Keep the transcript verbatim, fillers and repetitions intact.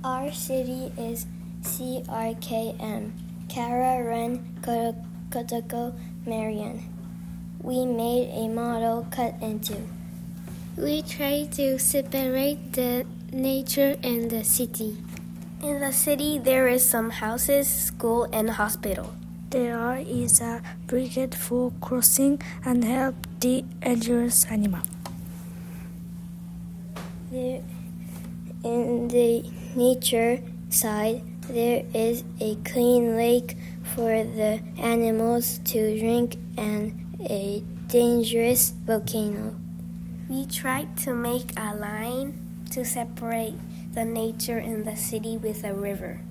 Our city is C R K M, Kara Ren Kotoko Marian. We made a model cut into. We try to separate the nature and the city. In the city, there is some houses, school, and hospital. There is a brigade for crossing and help the dangerous animal. There, in the nature side, there is a clean lake for the animals to drink and a dangerous volcano. We tried to make a line to separate the nature in the city with a river.